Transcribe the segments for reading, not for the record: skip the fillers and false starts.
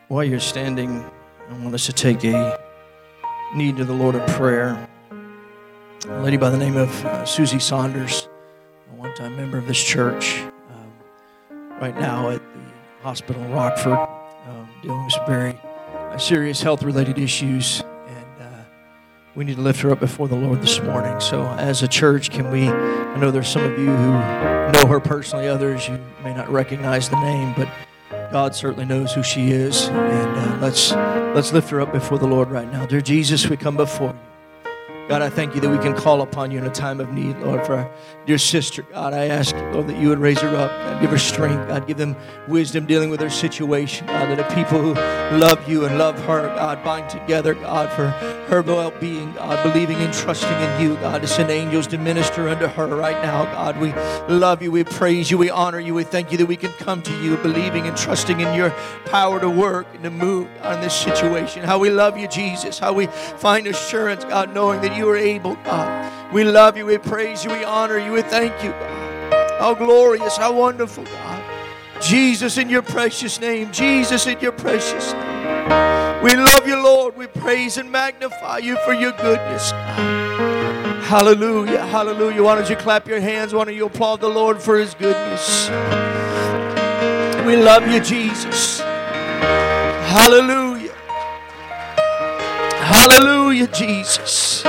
While you're standing, I want us to take a knee to the Lord in prayer. A lady by the name of Susie Saunders, a one-time member of this church, right now at the hospital in Rockford, dealing with some very serious health-related issues, and we need to lift her up before the Lord this morning. So as a church, I know there's some of you who know her personally, others you may not recognize the name, but God certainly knows who she is, and let's lift her up before the Lord right now. Dear Jesus, we come before you. God, I thank you that we can call upon you in a time of need, Lord, for our dear sister. God, I ask, Lord, that you would raise her up. God, give her strength. God, give them wisdom dealing with her situation. God, that the people who love you and love her, God, bind together, God, for her well-being, God, believing and trusting in you, God, to send angels to minister unto her right now. God, we love you, we praise you, we honor you, we thank you that we can come to you believing and trusting in your power to work and to move on this situation. How we love you, Jesus. How we find assurance, God, knowing that you are able, God. We love you, we praise you, we honor you, we thank you, God. How glorious, how wonderful, God. Jesus, in your precious name. Jesus, in your precious name. We love you, Lord. We praise and magnify you for your goodness, God. Hallelujah, hallelujah. Why don't you clap your hands? Why don't you applaud the Lord for his goodness? We love you, Jesus. Hallelujah. Hallelujah, Jesus.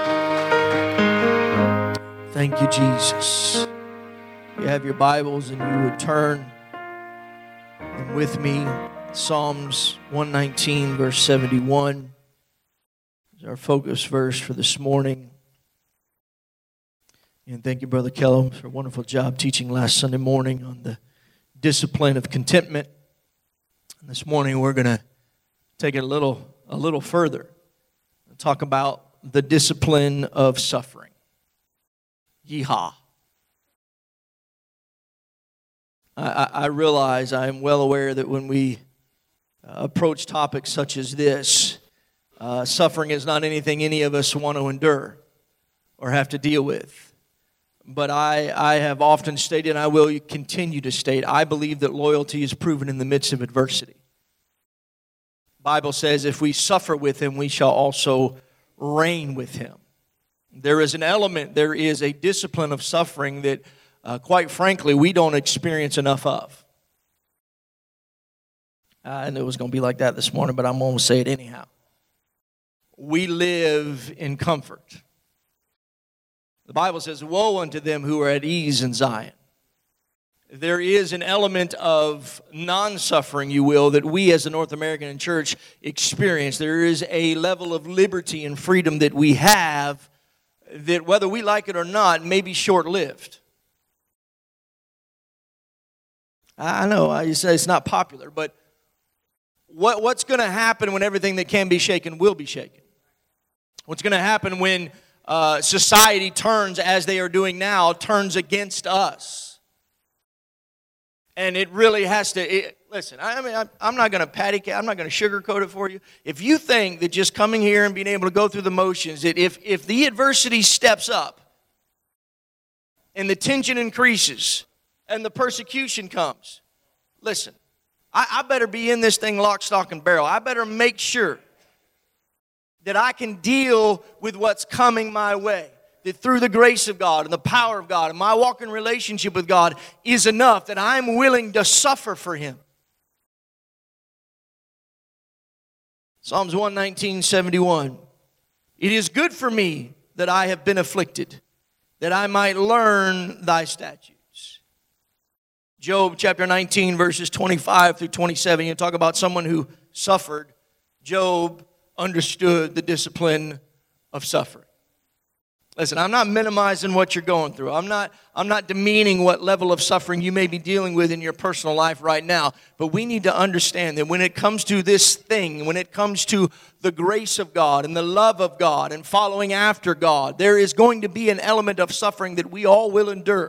Thank you, Jesus. You have your Bibles and you would turn with me. Psalms 119, verse 71 is our focus verse for this morning. And thank you, Brother Kellum, for a wonderful job teaching last Sunday morning on the discipline of contentment. And this morning we're going to take it a little further and talk about the discipline of suffering. Yeehaw. I realize, I am well aware that when we approach topics such as this, suffering is not anything any of us want to endure or have to deal with. But I have often stated, and I will continue to state, I believe that loyalty is proven in the midst of adversity. The Bible says if we suffer with him, we shall also reign with him. There is an element, there is a discipline of suffering that, quite frankly, we don't experience enough of. I knew it was going to be like that this morning, but I'm going to say it anyhow. We live in comfort. The Bible says, woe unto them who are at ease in Zion. There is an element of non-suffering, you will, that we as the North American church experience. There is a level of liberty and freedom that we have that, whether we like it or not, may be short-lived. I know, you say it's not popular, but what's going to happen when everything that can be shaken will be shaken? What's going to happen when society turns, as they are doing now, turns against us? And it really has to, listen, I'm not going to I'm not going to sugarcoat it for you. If you think that just coming here and being able to go through the motions, that if the adversity steps up and the tension increases and the persecution comes, listen, I better be in this thing lock, stock, and barrel. I better make sure that I can deal with what's coming my way. That through the grace of God and the power of God and my walk in relationship with God is enough that I'm willing to suffer for him. Psalms 119:71. It is good for me that I have been afflicted, that I might learn thy statutes. Job chapter 19, verses 25 through 27. You talk about someone who suffered. Job understood the discipline of suffering. Listen, I'm not minimizing what you're going through. I'm not demeaning what level of suffering you may be dealing with in your personal life right now. But we need to understand that when it comes to this thing, when it comes to the grace of God and the love of God and following after God, there is going to be an element of suffering that we all will endure.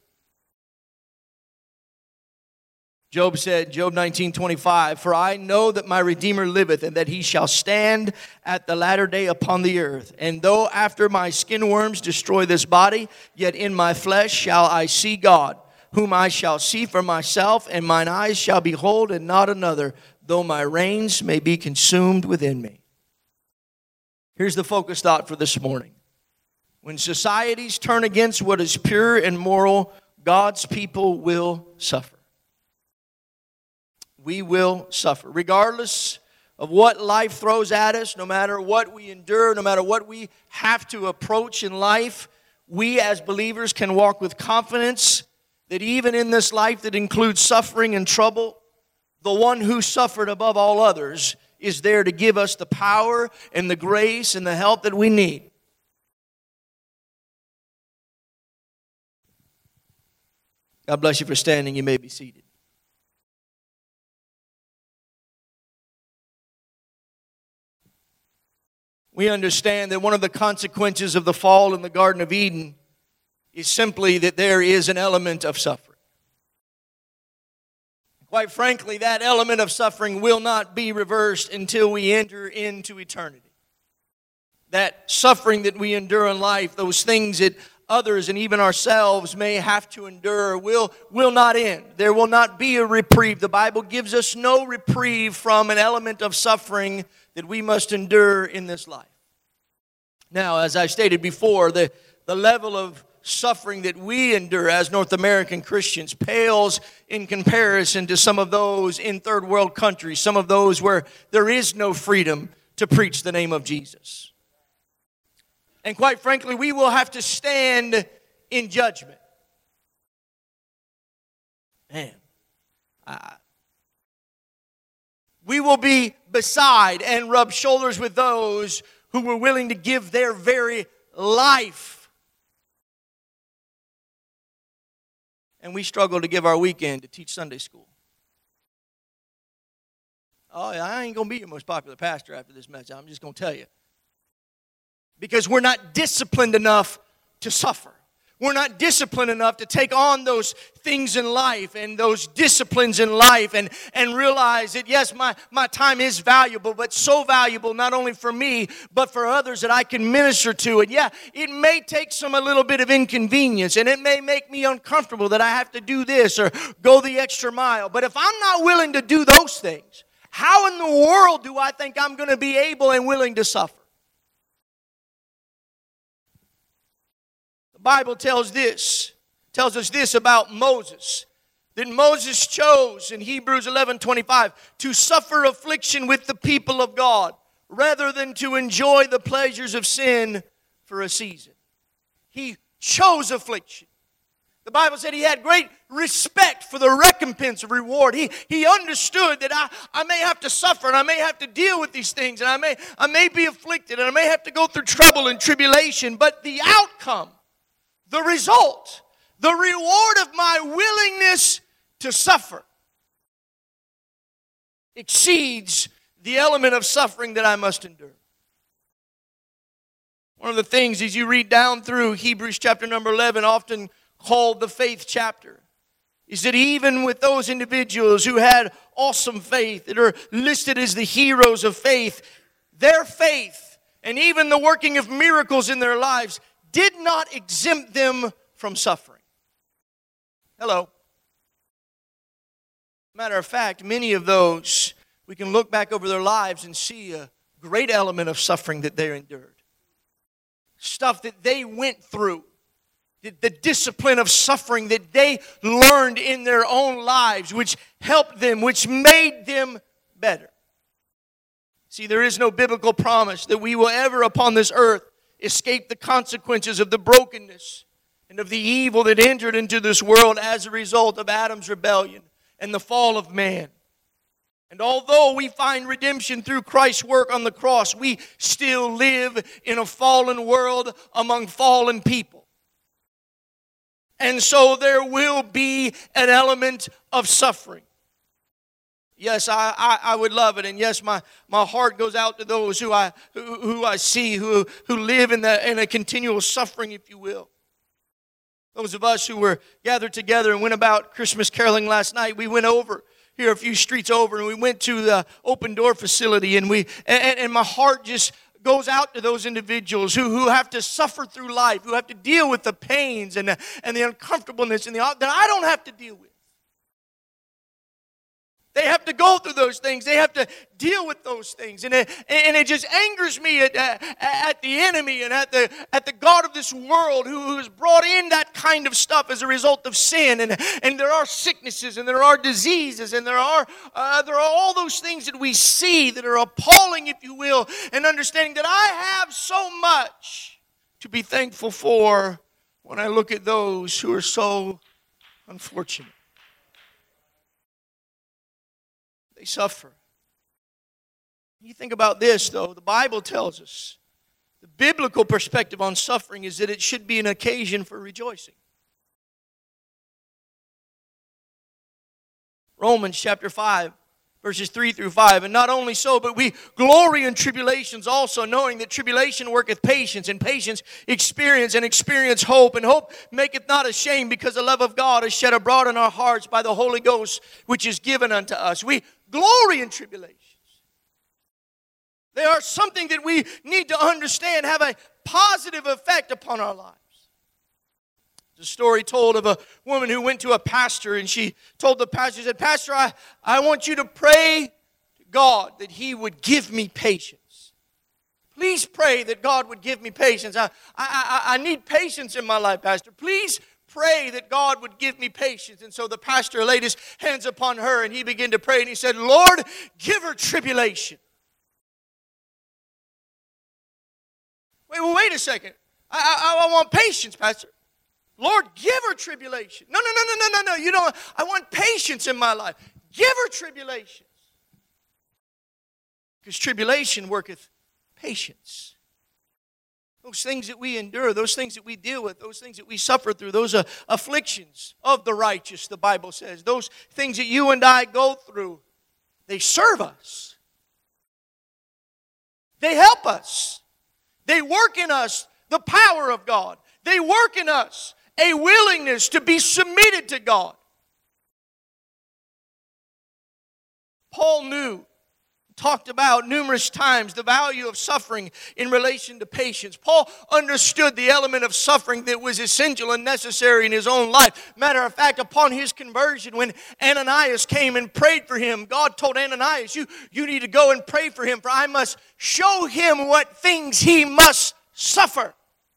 Job said, Job 19:25, for I know that my Redeemer liveth, and that he shall stand at the latter day upon the earth. And though after my skin worms destroy this body, yet in my flesh shall I see God. whom I shall see for myself, and mine eyes shall behold, and not another, though my reins may be consumed within me. Here's the focus thought for this morning. When societies turn against what is pure and moral, God's people will suffer. We will suffer. Regardless of what life throws at us, no matter what we endure, no matter what we have to approach in life, we as believers can walk with confidence that even in this life that includes suffering and trouble, the one who suffered above all others is there to give us the power and the grace and the help that we need. God bless you for standing. You may be seated. We understand that one of the consequences of the fall in the Garden of Eden is simply that there is an element of suffering. Quite frankly, that element of suffering will not be reversed until we enter into eternity. That suffering that we endure in life, those things that others and even ourselves may have to endure will not end. There will not be a reprieve. The Bible gives us no reprieve from an element of suffering that we must endure in this life. Now, as I stated before, the level of suffering that we endure as North American Christians pales in comparison to some of those in third world countries, some of those where there is no freedom to preach the name of Jesus. And quite frankly, we will have to stand in judgment. Man, we will be beside and rub shoulders with those who were willing to give their very life. And we struggle to give our weekend to teach Sunday school. Oh, I ain't going to be your most popular pastor after this message. I'm just going to tell you. Because we're not disciplined enough to suffer. We're not disciplined enough to take on those things in life and those disciplines in life and realize that, yes, my time is valuable, but so valuable not only for me, but for others that I can minister to. And yeah, it may take a little bit of inconvenience, and it may make me uncomfortable that I have to do this or go the extra mile. But if I'm not willing to do those things, how in the world do I think I'm going to be able and willing to suffer? The Bible tells us this about Moses, that Moses chose in Hebrews 11:25 to suffer affliction with the people of God rather than to enjoy the pleasures of sin for a season. He chose affliction. The Bible said he had great respect for the recompense of reward. He understood that I may have to suffer and I may have to deal with these things and I may be afflicted and I may have to go through trouble and tribulation, but the outcome, the result, the reward of my willingness to suffer exceeds the element of suffering that I must endure. One of the things as you read down through Hebrews chapter number 11, often called the faith chapter, is that even with those individuals who had awesome faith, that are listed as the heroes of faith, their faith and even the working of miracles in their lives did not exempt them from suffering. Hello. Matter of fact, many of those, we can look back over their lives and see a great element of suffering that they endured. Stuff that they went through. The discipline of suffering that they learned in their own lives, which helped them, which made them better. See, there is no biblical promise that we will ever upon this earth escape the consequences of the brokenness and of the evil that entered into this world as a result of Adam's rebellion and the fall of man. And although we find redemption through Christ's work on the cross, we still live in a fallen world among fallen people. And so there will be an element of suffering. Yes, I would love it, and yes, my heart goes out to those who I see who live in a continual suffering, if you will. Those of us who were gathered together and went about Christmas caroling last night, we went over here a few streets over, and we went to the Open Door facility, and my heart just goes out to those individuals who have to suffer through life, who have to deal with the pains and the uncomfortableness that I don't have to deal with. They have to go through those things. They have to deal with those things. And it just angers me at the enemy and at the God of this world who has brought in that kind of stuff as a result of sin. And there are sicknesses and there are diseases and there are all those things that we see that are appalling, if you will, and understanding that I have so much to be thankful for when I look at those who are so unfortunate. They suffer. You think about this, though. The Bible tells us the biblical perspective on suffering is that it should be an occasion for rejoicing. Romans chapter 5, verses 3 through 5. And not only so, but we glory in tribulations also, knowing that tribulation worketh patience, and patience experience, and experience hope. And hope maketh not ashamed, because the love of God is shed abroad in our hearts by the Holy Ghost, which is given unto us. We glory in tribulations. They are something that we need to understand have a positive effect upon our lives. There's a story told of a woman who went to a pastor, and she told the pastor, she said, "Pastor, I want you to pray to God that He would give me patience. Please pray that God would give me patience. I need patience in my life, Pastor. Please pray that God would give me patience." And so the pastor laid his hands upon her, and he began to pray, and he said, "Lord, give her tribulation." Wait a second. I want patience, Pastor. Lord, give her tribulation. No. You don't. I want patience in my life. Give her tribulations. Because tribulation worketh patience. Those things that we endure, those things that we deal with, those things that we suffer through, those afflictions of the righteous, the Bible says, those things that you and I go through, they serve us. They help us. They work in us the power of God. They work in us a willingness to be submitted to God. Paul talked about numerous times the value of suffering in relation to patience. Paul understood the element of suffering that was essential and necessary in his own life. Matter of fact, upon his conversion, when Ananias came and prayed for him, God told Ananias, you need to go and pray for him, for I must show him what things he must suffer.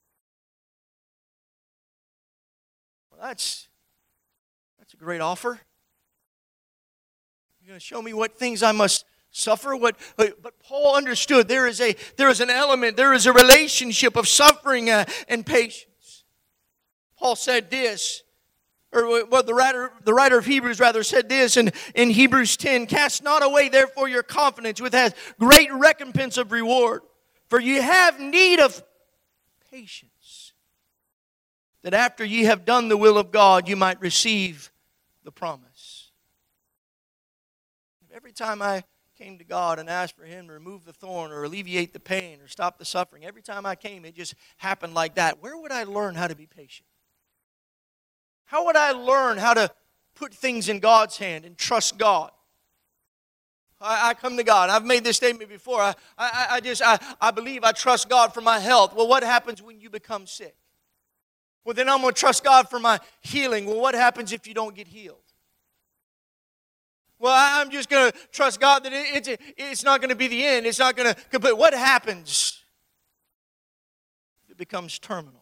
Well, that's a great offer. You're going to show me what things I must suffer. But Paul understood there is an element, there is a relationship of suffering and patience. Paul said this, the writer of Hebrews said this in Hebrews 10, "Cast not away therefore your confidence, which hath great recompense of reward. For ye have need of patience, that after ye have done the will of God, you might receive the promise." Every time I came to God and asked for Him to remove the thorn or alleviate the pain or stop the suffering, every time I came, it just happened like that. Where would I learn how to be patient? How would I learn how to put things in God's hand and trust God? I come to God. I've made this statement before. I believe I trust God for my health. Well, what happens when you become sick? Well, then I'm going to trust God for my healing. Well, what happens if you don't get healed? Well, I'm just going to trust God that it's not going to be the end. It's not going to. But what happens if it becomes terminal?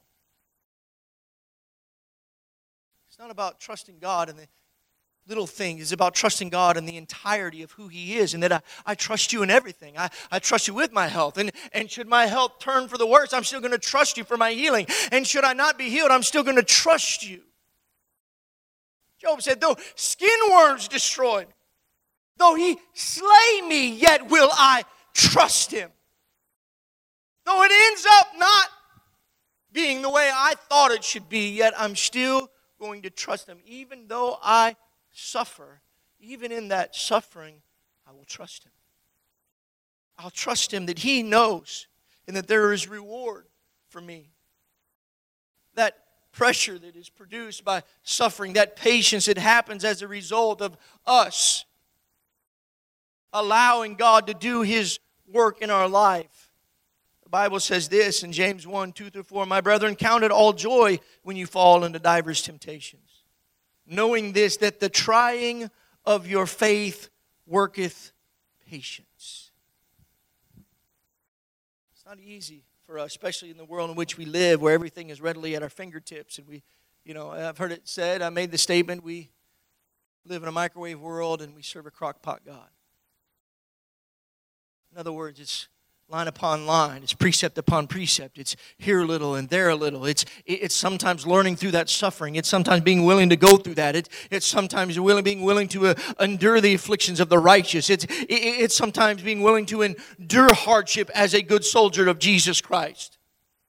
It's not about trusting God in the little things. It's about trusting God in the entirety of who He is, and that I trust You in everything. I trust You with my health. And should my health turn for the worse, I'm still going to trust You for my healing. And should I not be healed, I'm still going to trust You. Job said, "Though skin worms destroy me, though He slay me, yet will I trust Him. Though it ends up not being the way I thought it should be, yet I'm still going to trust Him. Even though I suffer, even in that suffering, I will trust Him. I'll trust Him that He knows and that there is reward for me." That pressure that is produced by suffering, that patience that happens as a result of us allowing God to do His work in our life. The Bible says this in James 1, 2 through 4, "My brethren, count it all joy when you fall into divers temptations, knowing this, that the trying of your faith worketh patience." It's not easy for us, especially in the world in which we live, where everything is readily at our fingertips. And I've heard it said, I made the statement, we live in a microwave world and we serve a crock pot God. In other words, it's line upon line. It's precept upon precept. It's here a little and there a little. It's sometimes learning through that suffering. It's sometimes being willing to go through that. It's sometimes being willing to endure the afflictions of the righteous. It's sometimes being willing to endure hardship as a good soldier of Jesus Christ.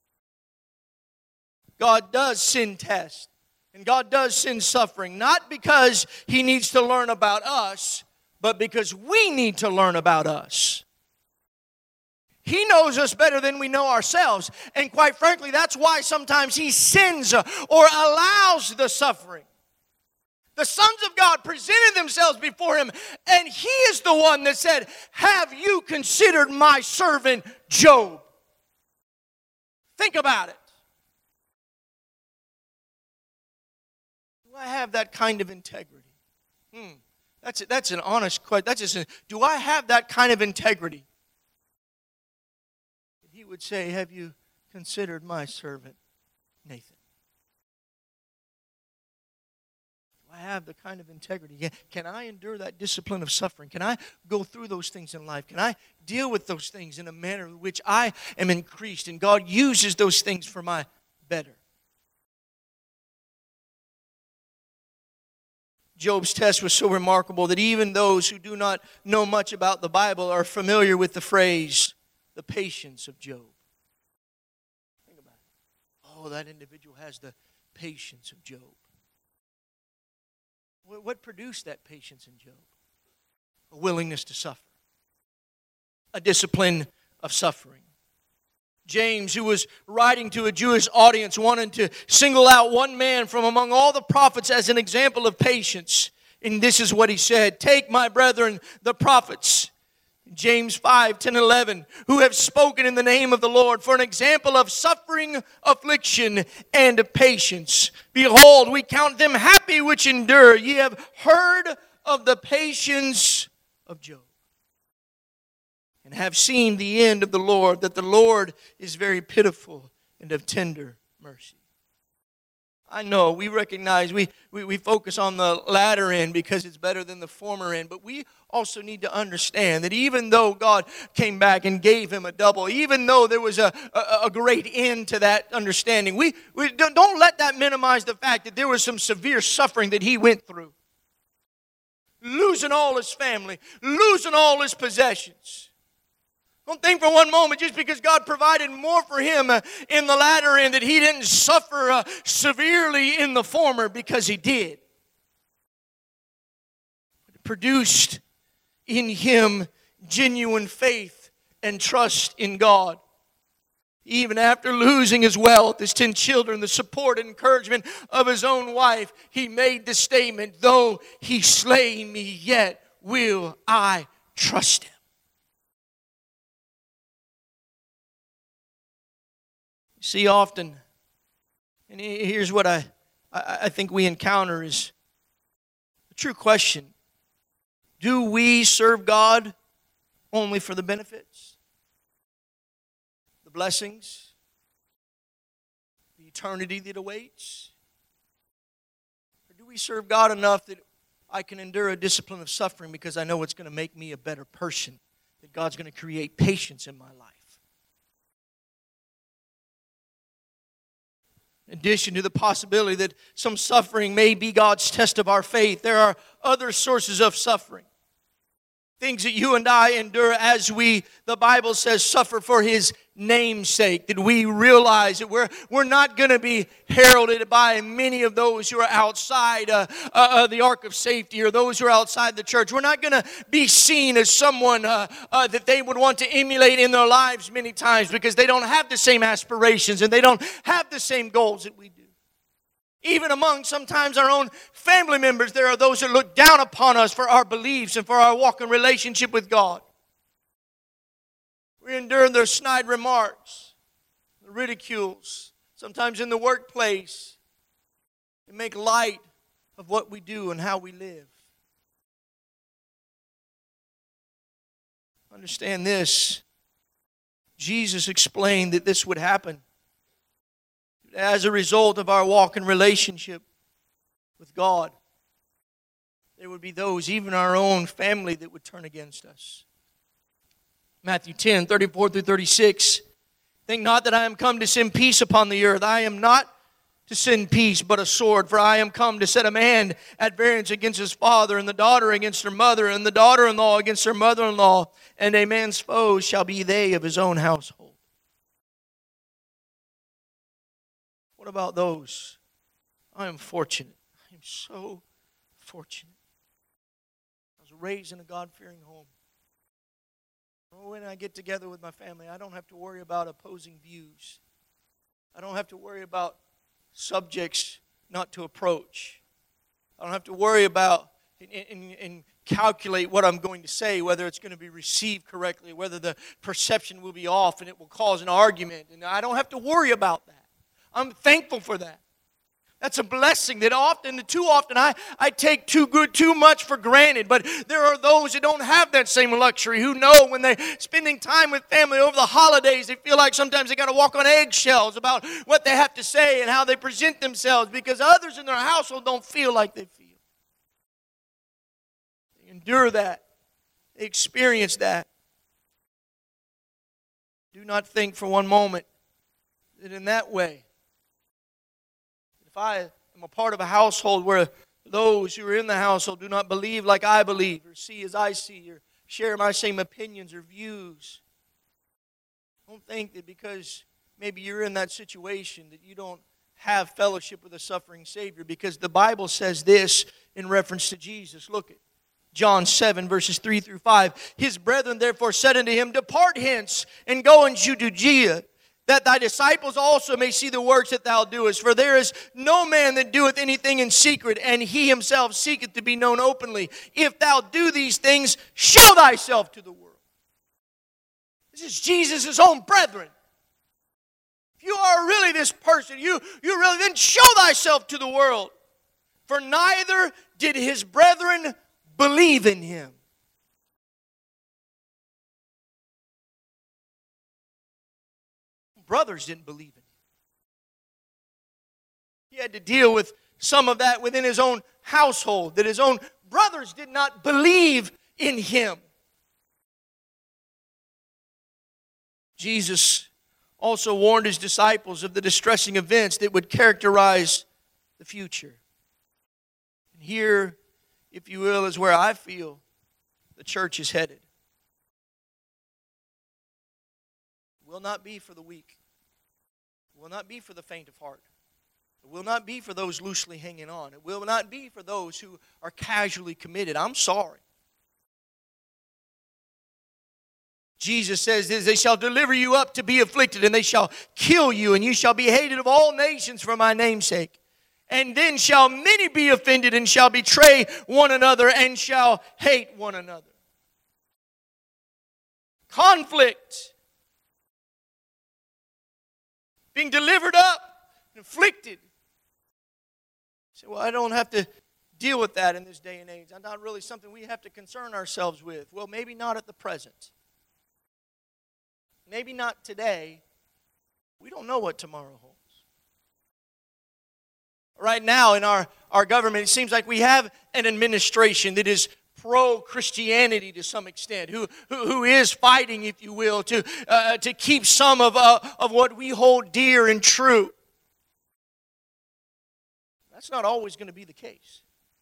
God does send tests. And God does send suffering. Not because He needs to learn about us, but because we need to learn about us. He knows us better than we know ourselves. And quite frankly, that's why sometimes He sends or allows the suffering. The sons of God presented themselves before Him, and He is the one that said, "Have you considered my servant Job?" Think about it. Do I have that kind of integrity? That's an honest question. Do I have that kind of integrity? He would say, "Have you considered my servant Nathan?" Do I have the kind of integrity? Can I endure that discipline of suffering? Can I go through those things in life? Can I deal with those things in a manner in which I am increased and God uses those things for my better? Job's test was so remarkable that even those who do not know much about the Bible are familiar with the phrase, "the patience of Job." Think about it. Oh, that individual has the patience of Job. What produced that patience in Job? A willingness to suffer. A discipline of suffering. James, who was writing to a Jewish audience, wanted to single out one man from among all the prophets as an example of patience. And this is what he said: "Take, my brethren, the prophets," James 5, 10, 11, "who have spoken in the name of the Lord, for an example of suffering, affliction, and of patience. Behold, we count them happy which endure. Ye have heard of the patience of Job, and have seen the end of the Lord, that the Lord is very pitiful and of tender mercy." I know, we recognize, we focus on the latter end because it's better than the former end. But we also need to understand that even though God came back and gave him a double, even though there was a great end to that understanding, we don't let that minimize the fact that there was some severe suffering that he went through. Losing all his family, losing all his possessions. Don't think for one moment just because God provided more for him in the latter end that he didn't suffer severely in the former, because he did. It produced in him genuine faith and trust in God. Even after losing his wealth, his 10 children, the support and encouragement of his own wife, he made the statement, "Though he slay me, yet will I trust him." See, often, and here's what I think we encounter is the true question: do we serve God only for the benefits, the blessings, the eternity that awaits? Or do we serve God enough that I can endure a discipline of suffering because I know it's going to make me a better person, that God's going to create patience in my life? In addition to the possibility that some suffering may be God's test of our faith, there are other sources of suffering. Things that you and I endure as we, the Bible says, suffer for His name's sake. That we realize that we're not going to be heralded by many of those who are outside the ark of safety, or those who are outside the church. We're not going to be seen as someone that they would want to emulate in their lives many times, because they don't have the same aspirations and they don't have the same goals that we do. Even among sometimes our own family members, there are those that look down upon us for our beliefs and for our walk in relationship with God. We endure their snide remarks, the ridicules, sometimes in the workplace. They make light of what we do and how we live. Understand this. Jesus explained that this would happen as a result of our walk in relationship with God. There would be those, even our own family, that would turn against us. Matthew 10, 34 through 36. Think not that I am come to send peace upon the earth. I am not to send peace, but a sword. For I am come to set a man at variance against his father, and the daughter against her mother, and the daughter-in-law against her mother-in-law. And a man's foes shall be they of his own household. What about those? I am fortunate. I am so fortunate. I was raised in a God-fearing home. When I get together with my family, I don't have to worry about opposing views. I don't have to worry about subjects not to approach. I don't have to worry about and calculate what I'm going to say, whether it's going to be received correctly, whether the perception will be off and it will cause an argument. And I don't have to worry about that. I'm thankful for that. That's a blessing that too often I take too much for granted. But there are those that don't have that same luxury, who know when they're spending time with family over the holidays, they feel like sometimes they got to walk on eggshells about what they have to say and how they present themselves, because others in their household don't feel like they feel. They endure that. They experience that. Do not think for one moment that in that way, if I am a part of a household where those who are in the household do not believe like I believe, or see as I see, or share my same opinions or views, don't think that because maybe you're in that situation that you don't have fellowship with a suffering Savior, because the Bible says this in reference to Jesus. Look at John 7, verses 3 through 5. His brethren therefore said unto him, Depart hence, and go into Judea, that thy disciples also may see the works that thou doest. For there is no man that doeth anything in secret, and he himself seeketh to be known openly. If thou do these things, show thyself to the world. This is Jesus' own brethren. If you are really this person, you really then show thyself to the world. For neither did his brethren believe in him. Brothers didn't believe in him. He had to deal with some of that within his own household, that his own brothers did not believe in him. Jesus also warned his disciples of the distressing events that would characterize the future. And here, if you will, is where I feel the church is headed. It will not be for the weak. It will not be for the faint of heart. It will not be for those loosely hanging on. It will not be for those who are casually committed. I'm sorry. Jesus says this, they shall deliver you up to be afflicted, and they shall kill you, and you shall be hated of all nations for my name's sake. And then shall many be offended, and shall betray one another, and shall hate one another. Conflict. Being delivered up, and afflicted. You say, well, I don't have to deal with that in this day and age. That's not really something we have to concern ourselves with. Well, maybe not at the present. Maybe not today. We don't know what tomorrow holds. Right now in our government, it seems like we have an administration that is pro-Christianity to some extent, who is fighting, if you will, to keep some of what we hold dear and true. That's not always going to be the case.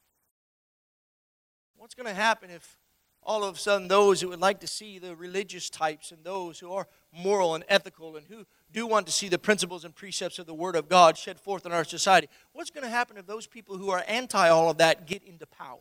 What's going to happen if all of a sudden those who would like to see the religious types and those who are moral and ethical and who do want to see the principles and precepts of the Word of God shed forth in our society, what's going to happen if those people who are anti all of that get into power?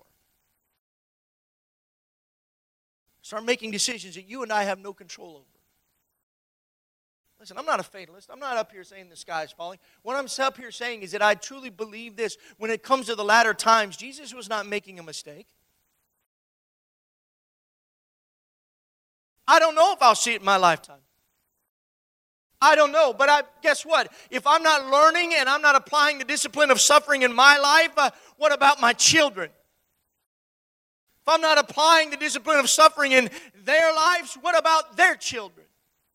Start making decisions that you and I have no control over. Listen, I'm not a fatalist. I'm not up here saying the sky is falling. What I'm up here saying is that I truly believe this. When it comes to the latter times, Jesus was not making a mistake. I don't know if I'll see it in my lifetime. I don't know, but guess what? If I'm not learning and I'm not applying the discipline of suffering in my life, what about my children? If I'm not applying the discipline of suffering in their lives, what about their children?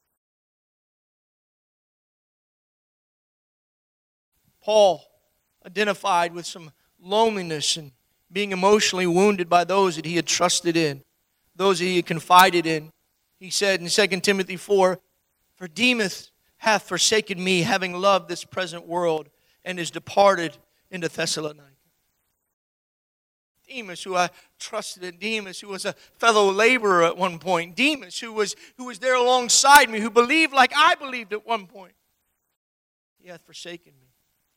Paul identified with some loneliness and being emotionally wounded by those that he had trusted in, those that he had confided in. He said in 2 Timothy 4, "For Demas hath forsaken me, having loved this present world, and is departed into Thessalonica." Demas, who I trusted in, Demas, who was a fellow laborer at one point, Demas, who was there alongside me, who believed like I believed at one point, he hath forsaken me,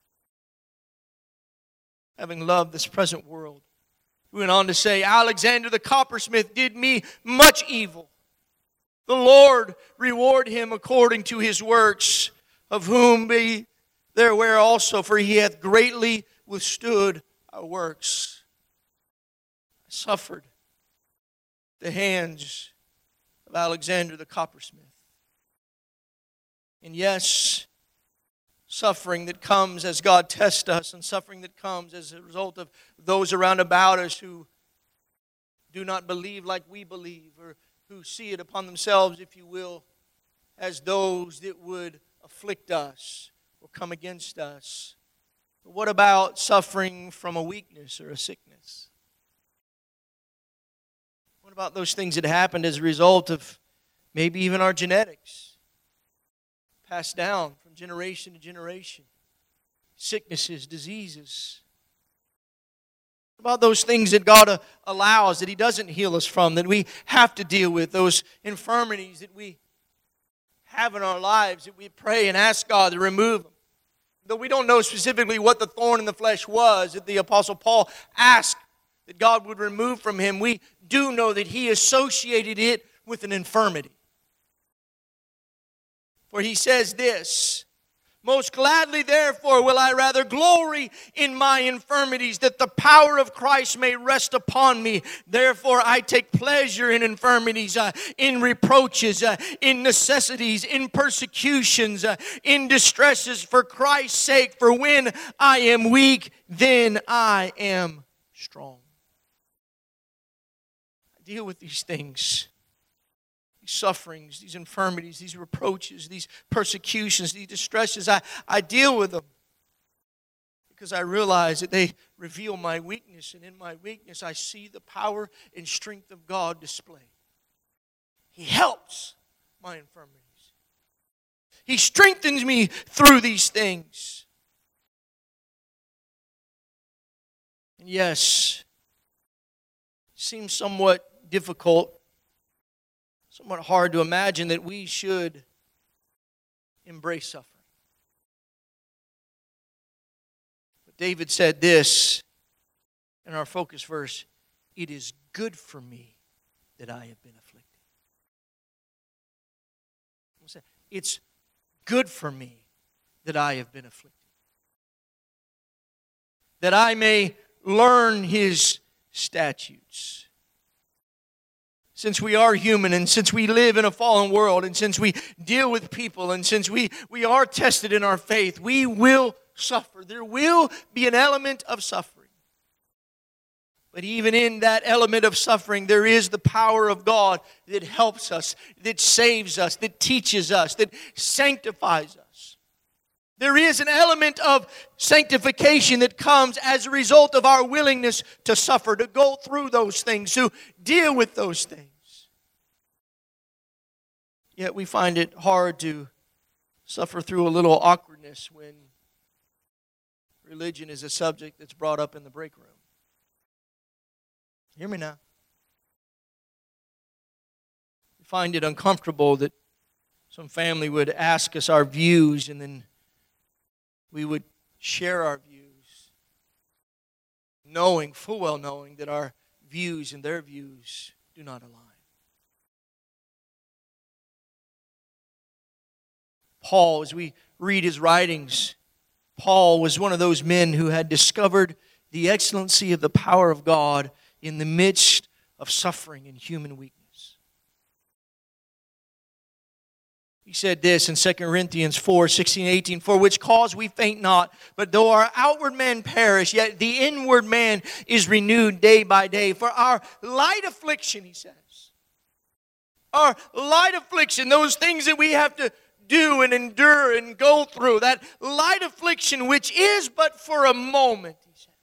having loved this present world. He went on to say, "Alexander the coppersmith did me much evil. The Lord reward him according to his works, of whom be there aware also, for he hath greatly withstood our works." I suffered at the hands of Alexander the coppersmith. And yes, suffering that comes as God tests us, and suffering that comes as a result of those around about us who do not believe like we believe, or who see it upon themselves, if you will, as those that would afflict us or come against us. But what about suffering from a weakness or a sickness? What about those things that happened as a result of maybe even our genetics, passed down from generation to generation? Sicknesses, diseases. What about those things that God allows, that He doesn't heal us from, that we have to deal with, those infirmities that we have in our lives, that we pray and ask God to remove them? Though we don't know specifically what the thorn in the flesh was that the Apostle Paul asked that God would remove from him, we do know that he associated it with an infirmity. For he says this, "Most gladly therefore will I rather glory in my infirmities, that the power of Christ may rest upon me. Therefore I take pleasure in infirmities, in reproaches, in necessities, in persecutions, in distresses for Christ's sake. For when I am weak, then I am strong." I deal with these things, these sufferings, these infirmities, these reproaches, these persecutions, these distresses. I deal with them because I realize that they reveal my weakness, and in my weakness I see the power and strength of God displayed. He helps my infirmities. He strengthens me through these things. And yes, it seems somewhat difficult, somewhat hard to imagine that we should embrace suffering. But David said this in our focus verse, "It is good for me that I have been afflicted." It's good for me that I have been afflicted, that I may learn His statutes. Since we are human, and since we live in a fallen world, and since we deal with people, and since we are tested in our faith, we will suffer. There will be an element of suffering. But even in that element of suffering, there is the power of God that helps us, that saves us, that teaches us, that sanctifies us. There is an element of sanctification that comes as a result of our willingness to suffer, to go through those things, to deal with those things. Yet we find it hard to suffer through a little awkwardness when religion is a subject that's brought up in the break room. Hear me now. We find it uncomfortable that some family would ask us our views, and then we would share our views, full well knowing that our views and their views do not align. Paul, as we read his writings, Paul was one of those men who had discovered the excellency of the power of God in the midst of suffering and human weakness. He said this in 2 Corinthians 4, 16, 18, "For which cause we faint not, but though our outward man perish, yet the inward man is renewed day by day. For our light affliction," he says, our light affliction, those things that we have to do and endure and go through, that light affliction which is but for a moment, he says.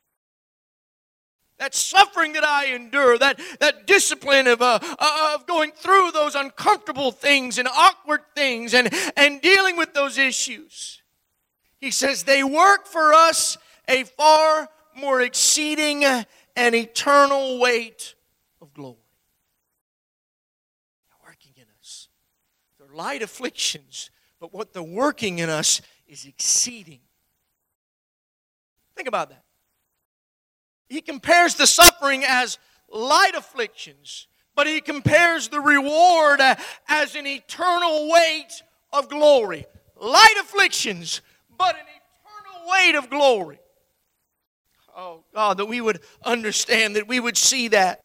That suffering that I endure, that discipline of going through those uncomfortable things and awkward things and dealing with those issues. He says they work for us a far more exceeding and eternal weight of glory. They're working in us. They're light afflictions, but what they're working in us is exceeding. Think about that. He compares the suffering as light afflictions, but he compares the reward as an eternal weight of glory. Light afflictions, but an eternal weight of glory. Oh, God, that we would understand, that we would see that.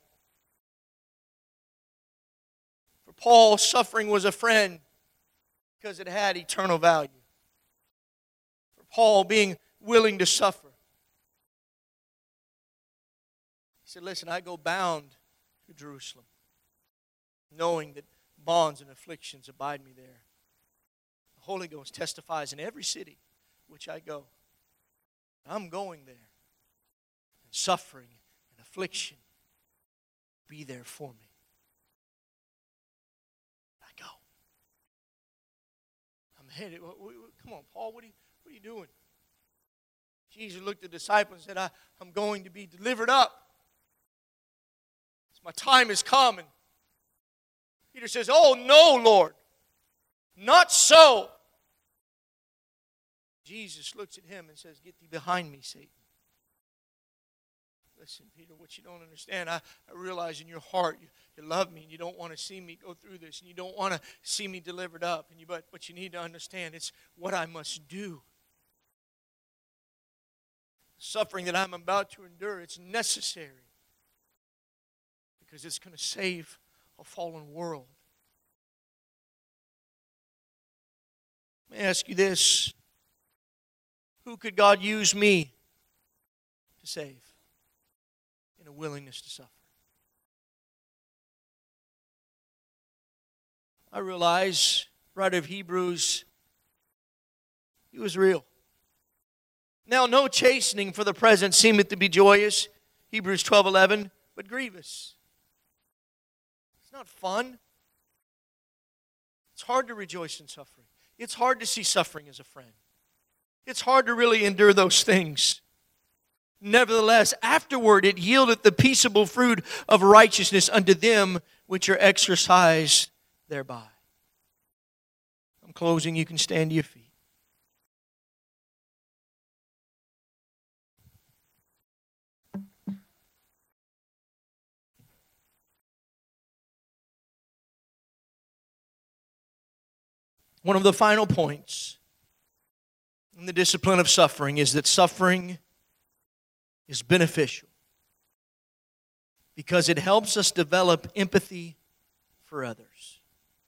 For Paul, suffering was a friend because it had eternal value. For Paul, being willing to suffer. He said, listen, I go bound to Jerusalem, knowing that bonds and afflictions abide me there. The Holy Ghost testifies in every city which I go. I'm going there. And suffering and affliction be there for me. I go. I'm headed. Come on, Paul, what are you doing? Jesus looked at the disciples and said, I'm going to be delivered up. My time has come. And Peter says, oh no, Lord, not so. Jesus looks at him and says, get thee behind me, Satan. Listen, Peter, what you don't understand, I realize in your heart you love me and you don't want to see me go through this and you don't want to see me delivered up. But you need to understand it's what I must do. The suffering that I'm about to endure, it's necessary. Because it's going to save a fallen world. Let me ask you this. Who could God use me to save in a willingness to suffer? I realize, writer of Hebrews, he was real. Now no chastening for the present seemeth to be joyous, Hebrews 12:11, but grievous. It's not fun. It's hard to rejoice in suffering. It's hard to see suffering as a friend. It's hard to really endure those things. Nevertheless, afterward it yieldeth the peaceable fruit of righteousness unto them which are exercised thereby. I'm closing. You can stand to your feet. One of the final points in the discipline of suffering is that suffering is beneficial because it helps us develop empathy for others.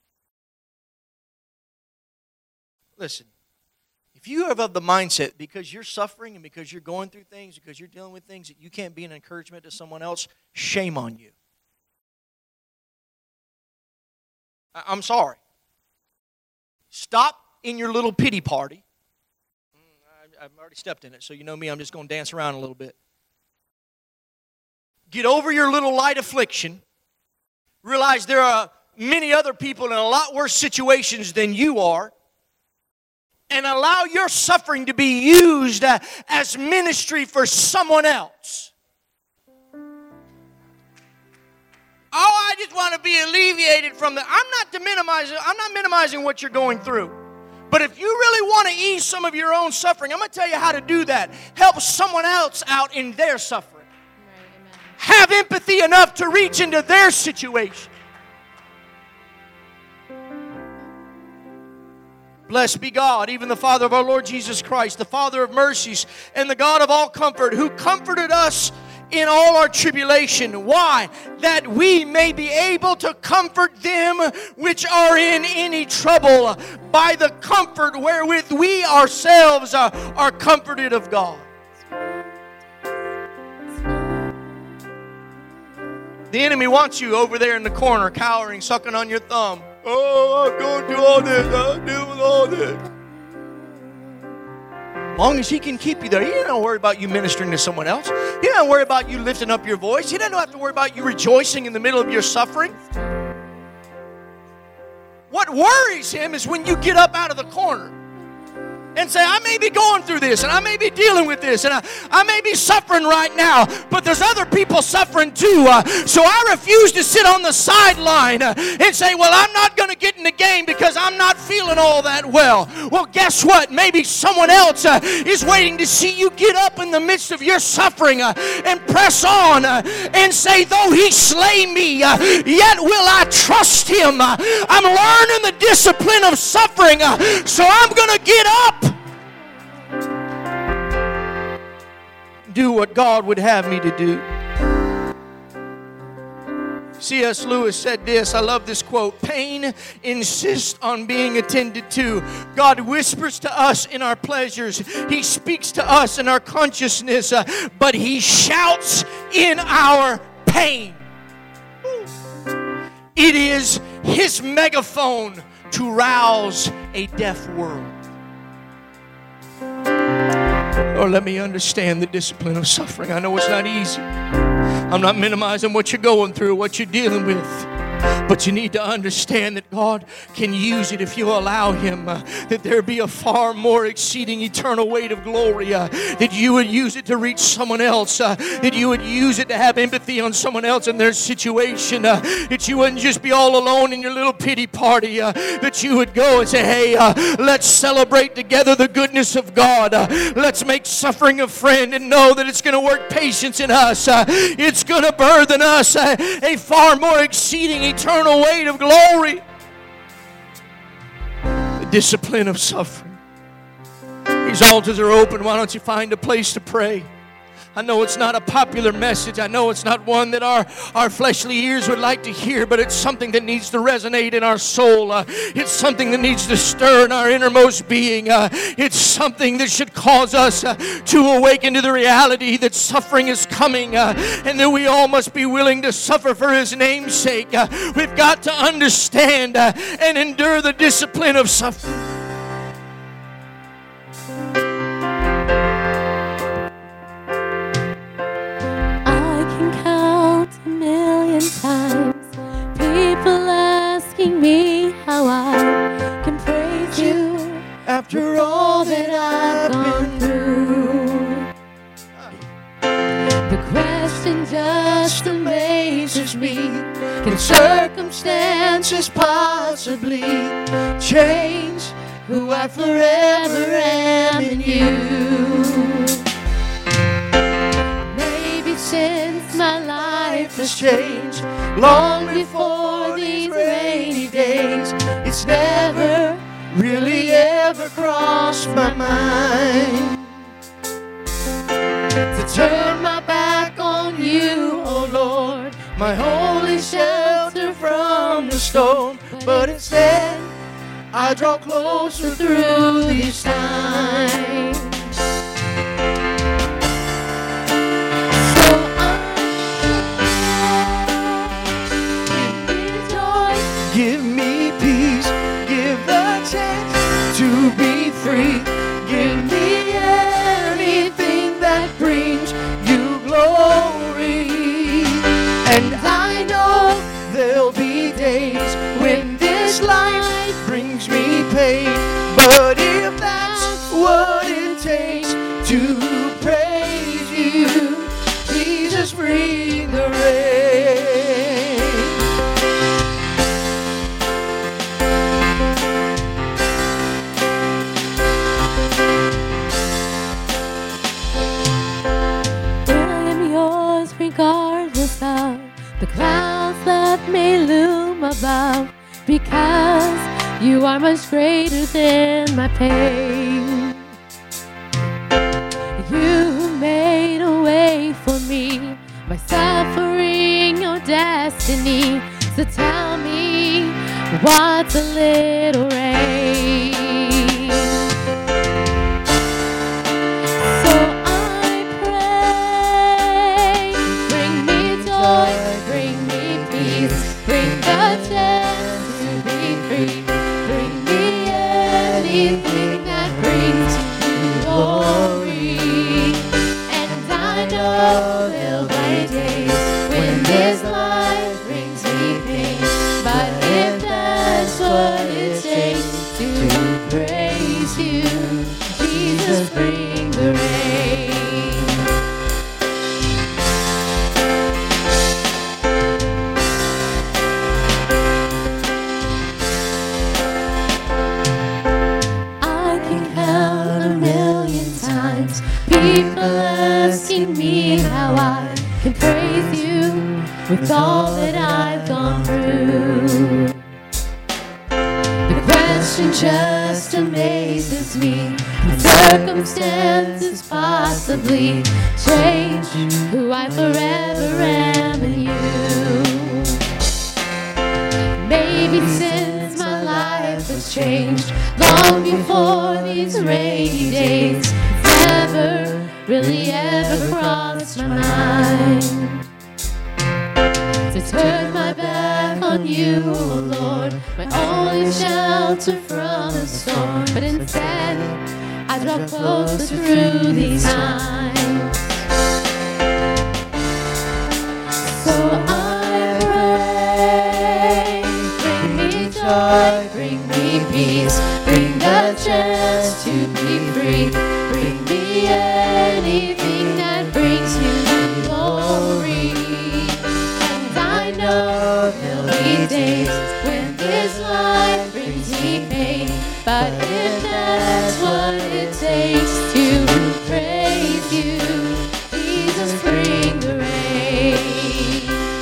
Listen, if you have the mindset because you're suffering and because you're going through things, because you're dealing with things that you can't be an encouragement to someone else, shame on you. I'm sorry. Stop in your little pity party. I've already stepped in it, so you know me, I'm just going to dance around a little bit. Get over your little light affliction. Realize there are many other people in a lot worse situations than you are. And allow your suffering to be used as ministry for someone else. Oh, I just want to be alleviated from the... I'm not minimizing what you're going through. But if you really want to ease some of your own suffering, I'm going to tell you how to do that. Help someone else out in their suffering. Right, have empathy enough to reach into their situation. Blessed be God, even the Father of our Lord Jesus Christ, the Father of mercies and the God of all comfort, who comforted us in all our tribulation. Why? That we may be able to comfort them which are in any trouble by the comfort wherewith we ourselves are comforted of God. The enemy wants you over there in the corner, cowering, sucking on your thumb. Oh, I'm going through all this. I'm doing all this. As long as he can keep you there, he doesn't worry about you ministering to someone else. He doesn't worry about you lifting up your voice. He doesn't have to worry about you rejoicing in the middle of your suffering. What worries him is when you get up out of the corner and say, I may be going through this, and I may be dealing with this, and I may be suffering right now, but there's other people suffering too. So I refuse to sit on the sideline and say, well, I'm not going to get in the game because I'm not feeling all that well. Well, guess what? Maybe someone else is waiting to see you get up in the midst of your suffering and press on and say, though he slay me, yet will I trust him. I'm learning the discipline of suffering, so I'm going to get up. Do what God would have me to do. C.S. Lewis said this. I love this quote. Pain insists on being attended to. God whispers to us in our pleasures. He speaks to us in our consciousness, but he shouts in our pain. It is his megaphone to rouse a deaf world. Lord, let me understand the discipline of suffering. I know it's not easy. I'm not minimizing what you're going through, what you're dealing with. But you need to understand that God can use it if you allow him. That there be a far more exceeding eternal weight of glory. That you would use it to reach someone else. That you would use it to have empathy on someone else in their situation. That you wouldn't just be all alone in your little pity party. That you would go and say, hey, let's celebrate together the goodness of God. Let's make suffering a friend and know that it's going to work patience in us. It's going to burden us a far more exceeding eternal weight of glory. The discipline of suffering. These altars are open. Why don't you find a place to pray? I know it's not a popular message. I know it's not one that our fleshly ears would like to hear, but it's something that needs to resonate in our soul. It's something that needs to stir in our innermost being. It's something that should cause us to awaken to the reality that suffering is coming and that we all must be willing to suffer for his name's sake. We've got to understand and endure the discipline of suffering. Times, people asking me how I can praise you after all that I've gone through. The question just amazes me. Can circumstances possibly change who I forever am in you? Maybe since my life has changed long before these rainy days, it's never really ever crossed my mind to turn my back on you, oh Lord, my holy shelter from the storm. But instead I draw closer through these times. Give me peace, give the chance to be free. Give me anything that brings you glory. And I know there'll be days when this life brings me pain. But if that's what it takes to praise you, Jesus, bring the rain. Regardless of the clouds that may loom above, because you are much greater than my pain. You made a way for me suffering or destiny. So tell me, what's a little rain? So I pray, bring me joy, bring me peace, bring the chance to be free, bring me anything that brings you glory. And I know there'll be days when this life brings me pain, but if that's what it takes to praise you, Jesus, bring the rain. I can count a million times people asking me how I can praise you with all that I've gone through. The question just amazes me. Can circumstances possibly change who I forever am in you? Maybe since my life has changed long before these rainy days, it's never really ever crossed my mind to turn my back on you, oh Lord, my only shelter from the storm. But instead, I draw closer through these times. So I pray, bring me joy, bring me peace, bring the chance to be free, bring me anything that brings you glory. I know there'll be days when this life brings me pain, but if that's what it takes to praise you, Jesus, bring the rain.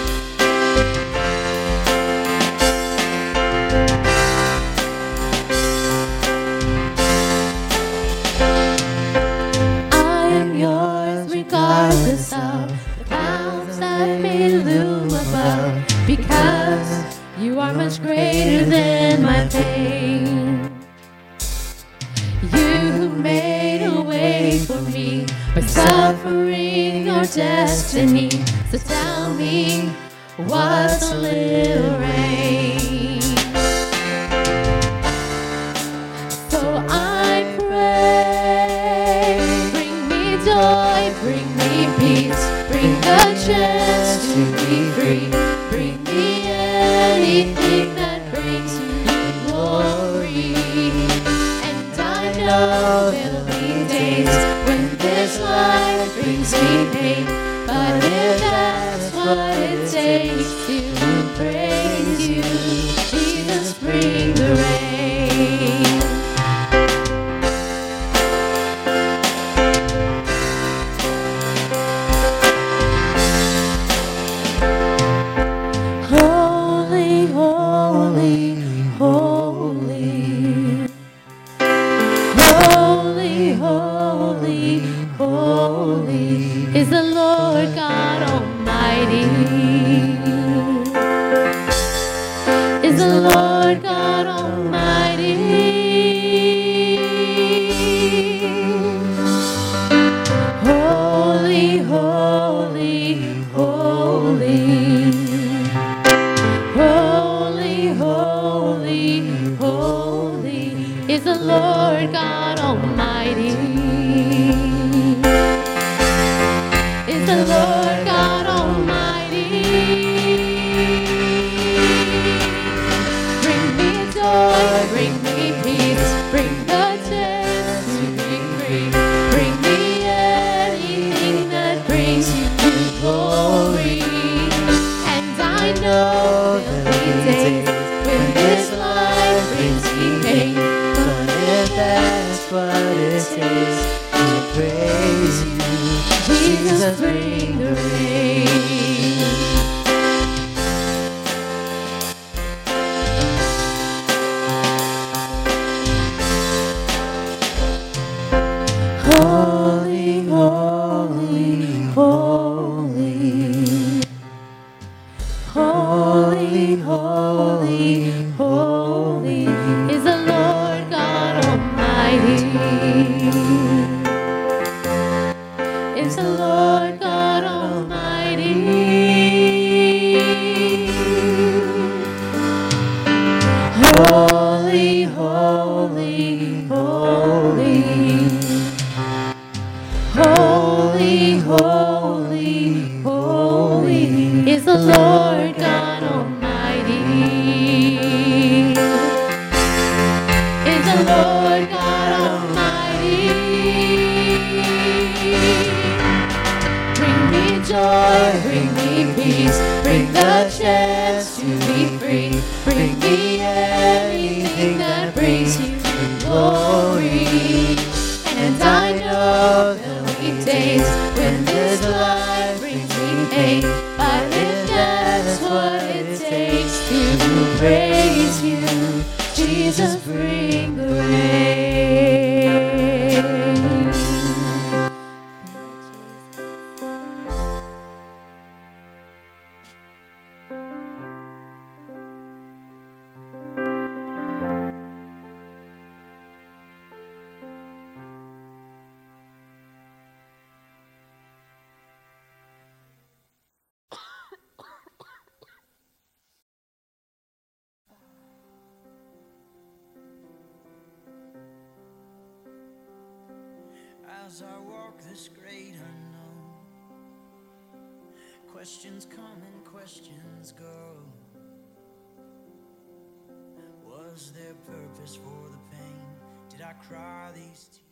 I am yours regardless of the clouds that may loom above, because you are much greater than my pain. You made a way for me by suffering or destiny. So tell me, what's a little rain? So I pray, bring me joy, bring me peace, bring the chance to be free, bring me anything that brings you glory. And I know there'll be days when this life brings me pain, but if that's what it takes to praise you, Jesus, bring the rain. Holy, holy, holy. Holy, holy, holy is the Lord God Almighty. Is the Lord God Almighty. Holy, holy, holy. Holy, holy, holy is the Lord God Almighty. Is the Lord God Almighty. Bring me joy, bring me peace, bring the chance to be free, bring me anything that brings you glory. And I know there'll be days when this life brings me pain, but if that's what it takes to praise you, Jesus, bring the rain. Holy, holy, holy. Holy, holy, holy. Holy, holy, holy is the Lord God Almighty. Is the Lord God Almighty. Bring me joy, bring me peace, bring the chance to be free. Bring me anything that brings you glory. And I know there'll be days when this life brings me pain, but if that's what it takes to praise you, Jesus, bring the rain. As I walk this great unknown, questions come and questions go. Was there purpose for the pain? Did I cry these tears?